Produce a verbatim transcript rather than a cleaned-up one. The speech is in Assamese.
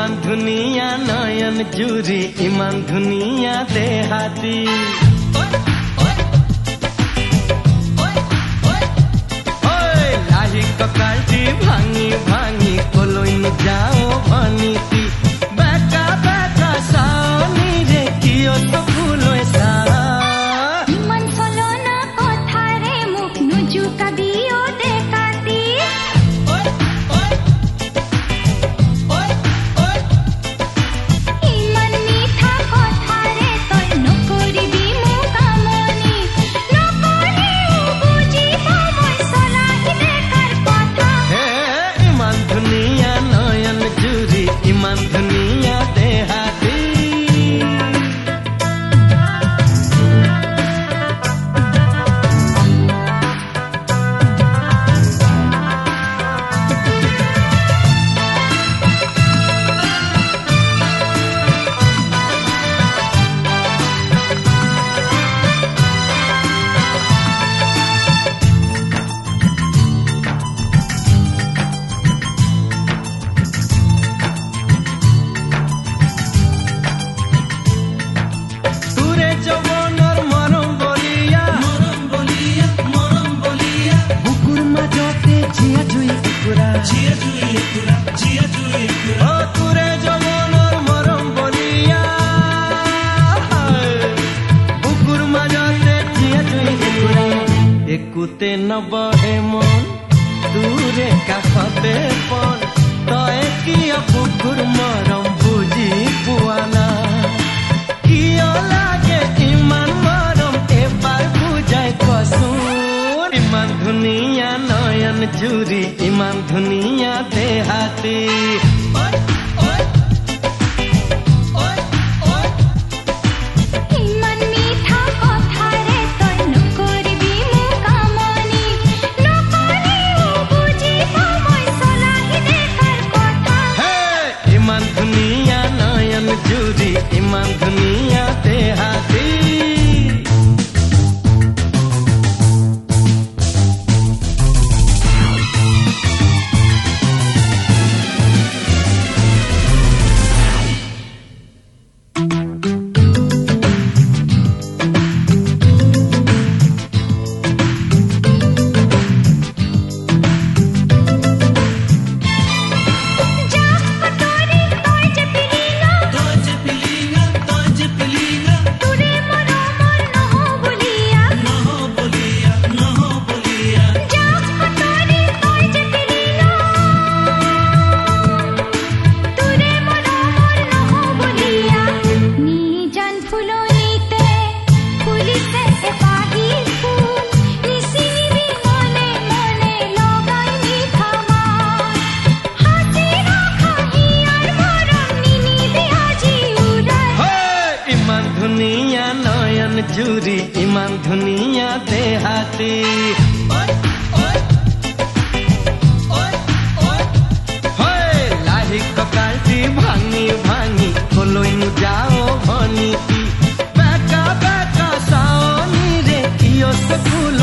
ইমান ধুনীয়া নয়ন জুৰি ইমান ধুনীয়া দেহাতী লাহি কঁকালটি ভাঙি ভাঙি কলৈ যাওঁ ভনীতি বেকা বেকা চাৱনিৰে কিয় চকুলৈ চা ইমান চলনা কথাৰে মোক নুজুকাবিও দেখাতি ইমান মিঠা কথাৰে তই নকৰিবি মোক আমনি নকৰিও বুজিব মই চলাহি দেখাৰ কথা হে ইমান ধুনীয়া নয়ন জুৰি ইমান ধুনীয়া দেহাতী তোৰে যৌৱনৰ মৰম বলিয়া বুকুৰ মাজতে জীয়া জুই একুৰা অ তোৰে যৌৱনৰ মৰম বলিয়া বুকুৰ মাজতে জীয়া জুই একুৰা একোতে নবহে মন তোৰে কাষতে পন তই কিয় বুকুৰ মৰম বুজি পোৱা না কিয় লাগে ইমান মৰম এবাৰ বুজাই কচোন ইমান ধুনীয়া নয়ন জুৰি ইমান ধুনীয়া দেহাতী ইমান মিঠা কথাৰে তই নকৰিবি মোক আমনি নকৰিও বুজিব মই চলাহি দেখাৰ কথা হে ইমান ধুনীয়া নয়ন জুৰি ইমান ধুনীয়া দেহাতী ধুনীয়া নয়ন জুৰি ইমান ধুনীয়া দেহাতী লাহি কঁকালটি ভাঙি ভাঙি কলৈ যাওঁ ভনীতি বেকা বেকা চাৱনিৰে কিয় চকুলৈ